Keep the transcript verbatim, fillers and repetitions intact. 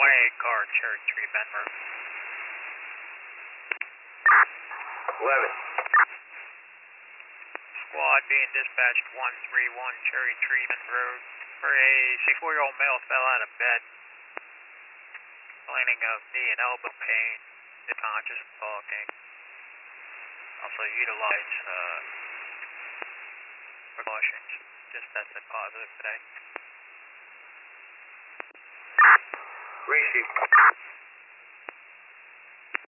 twenty-eight car, Cherry Tree, Bend Road. eleven. Squad being dispatched one three one Cherry Tree, Bend Road, where a sixty-four-year-old male fell out of bed, complaining of knee and elbow pain, unconscious and talking. Also utilize uh, precautions. Just tested positive today. Receive.